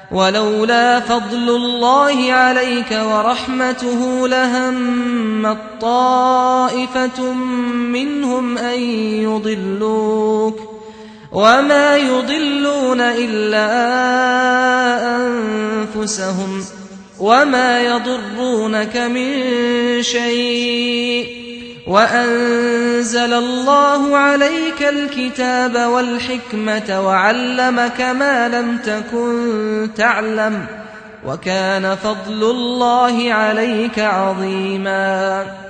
ولولا فضل الله عليك ورحمته لهمت طائفة منهم أن يضلوك وما يضلون إلا أنفسهم وما يضرونك من شيء وأنزل الله عليك الكتاب والحكمة وعلمك ما لم تكن تعلم وكان فضل الله عليك عظيما.